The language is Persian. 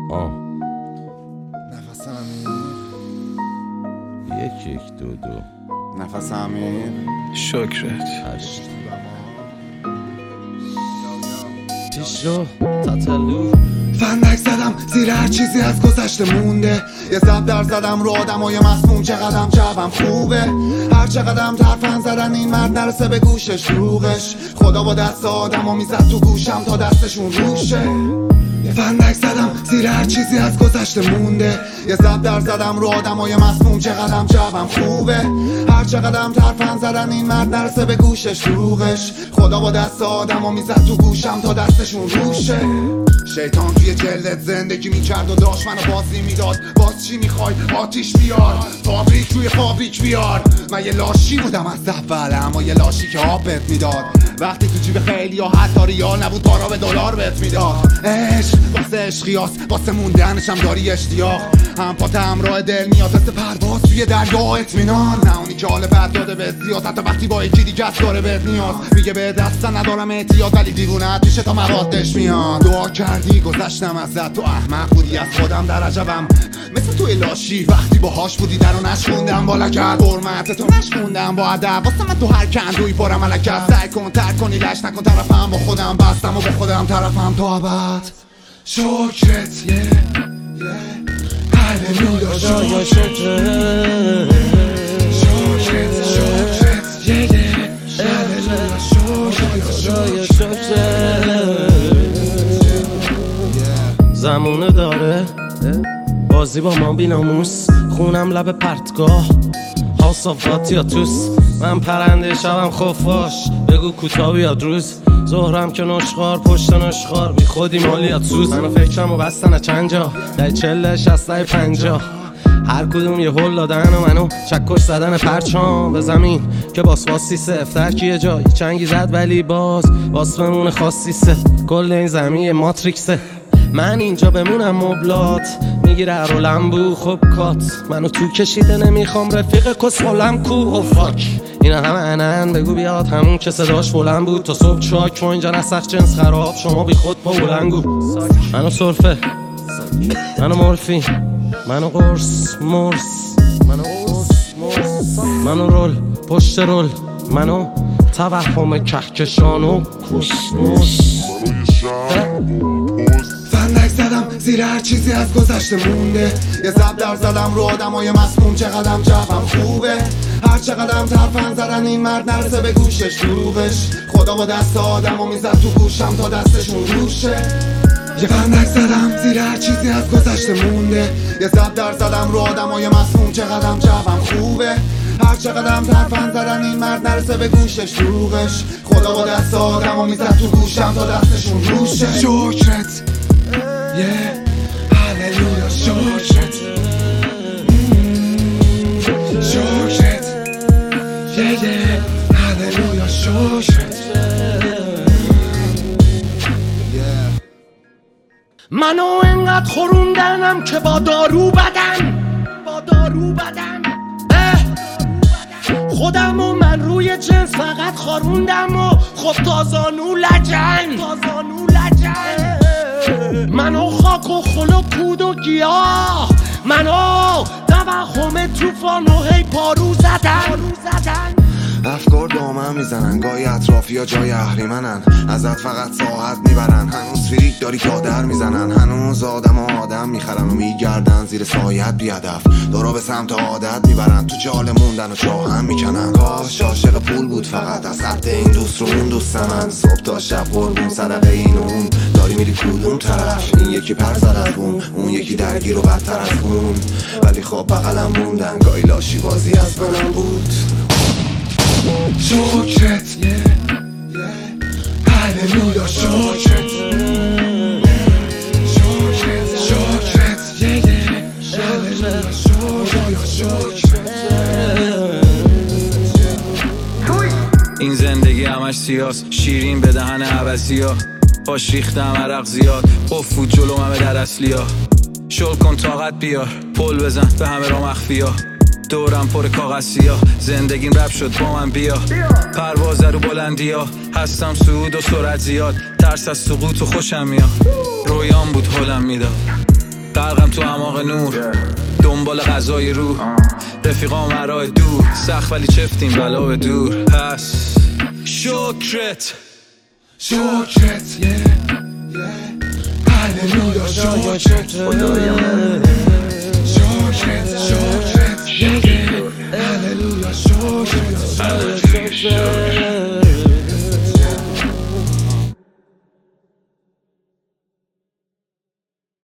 نفس عمیق، یک دو دو نفس عمیق. شکرت. هشت پیش رو تاتلو فندک زدم زیر هر چیزی از گذشته مونده. یه در زدم رو آدمای مسموم، چقدرم جوم خوبه. هر چقدرم ترفن زدن این مرد نرسه به گوشش روغش. خدا با دست آدمو میزد تو گوشم تا دستشون روشه. یه فندک زدم زیر هر چیزی از گذشته مونده. یه در زدم رو آدمای مسموم، چقدرم جوم خوبه. هر چقدرم ترفن زدن این مرد نرسه به گوشش روغش. خدا با دست آدمو میزد تو گوشم تا دستشون روشه. شیطان توی جلدت زندگی میکرد و داشت منو بازی میداد. باز چی میخوای؟ آتیش بیار، فابریک روی فابریک بیار. من یه لاشی بودم از اول، اما یه لاشی که آب بهت میداد. وقتی تو جیب خیلی یا حتی ریال نبود، پارا به دلار بهت میداد. عشق واسه عشقیاس، واسه موندنشم داری اشتیاق. هم پات همراه دل میاد مثل پرواز توی دریا اطمینان. نه اونی که حال بد داده به زیاد، حتی وقتی با یکی دیگه است داره بهت نیاز. میگه به دستن ندارم احتیاط، ولی دیوونه‌ات میشه تا موادش میاد. دعا کردی گذشتم ازت، تو احمق بودی از خودم در عجبم. مثل توی لاشی وقتی باهاش بودی درو نشوندم با لگد. حرمت تو نشوندم با ادب، واسه من تو هر کندوی پرم علکت. سعی کن ترک کنی لش نکن طرفم، با خودم بستم و با خودم طرفم تا ابد. شکرت هللویا شکرت هللویا شکرت. زمونه داره بازی با ما بیناموس، خونم لب پرتگاه هاوس یا توس. من پرنده شبم خفاش، بگو کوتاه بیاد روز. ظهرم که نشخار پشت نشخار، بی خودی مالیات سوز. منو فکرم و بستن چند جا، در 40 60 50. هر کدوم یه هل دادن و منو چکش زدن پرچام به زمین که باسواسی سفتر که یه جایی چنگی زد، ولی باز بمونه خاصی سه. کل این زمین یه ماتریکسه، من اینجا بمونم مبلات میگیره رو لمبو. خب کات منو تو کشیده، نمیخوام رفیق کسخولم کو. او فاک اینا همه انن، بگو بیاد همون که صداش بلند بود. تا صبح چاک ما اینجا نسخ جنس خراب، شما بی خود با بلنگو. منو صرفه، منو مورفین، منو قرص مرس، منو رول پشت رول، منو توهم کهکشان و کشمش. فندک زدم زیر هر چیزی از گذشته مونده. یه در زدم رو آدمای مسموم، چقدرم جوم خوبه. هر چقدرم ترفن زدن این مرد نرسه به گوشش روغش. خدا با دست آدمو میزد تو گوشم تا دستشون روشه. یه فندک زدم زیر هر چیزی از گذشته مونده. یه در زدم رو آدمای مسموم، چقدرم جوم خوبه. هر چقدرم ترفن زدن این مرد نرسه به گوشش روغش. خدا با دست آدمو میزد تو گوشم تا دستشون روشه. شکرت هللویا شکرت شکرت هللویا شکرت. منو انقدر خوروندنم که با دارو بدن خودم و من روی جنس فقط خاروندم و خب تازانو لجن. منو خاک و خل و کود و گیاه، منو توهم توفان و هی پارو زدن. افکار دامن میزنن، گاهی اطرافی ها جای اهریمنن. ازت فقط ساعت میبرن، هنوز فریک داری تا در میزنن. هنوز آدم میخرن و میگردن زیر سایت بیادف. دارا به سمت عادت میبرن، تو جال موندن و چاهم میکنن. کاش عاشق پول بود فقط، از خط این دوست رو اون دوست من. صبح تا شب قربون صدقه این و اون، داری میری کدوم طرف؟ این یکی پر زد از اون یکی درگیر و بدتر از اون. ولی خب بغلم موندن، گاهی لاشی بازی از منم بود. شکرت هللویا شکرت هللویا شکرت. این زندگی همش سیاس، شیرین به دهن عوضی ها. باش ریختم عرق زیاد، افود جلو همه در اصلی ها. شل کن طاقت بیار، پل بزن به همه را مخفی ها. دورم پر کاغذ سیاه، زندگیم رب شد با من بیا. پرواز رو بلندی ها، هستم صعود و سرعت زیاد. ترس از سقوط و خوشم میاد، رویام بود حالم میداد. غرقم تو اعماق نور دنبال غذای روح رفیقام مرای دور سخت ولی چفتیم بلا به دور پس شکرت هللویا شکرت هللویا شکرت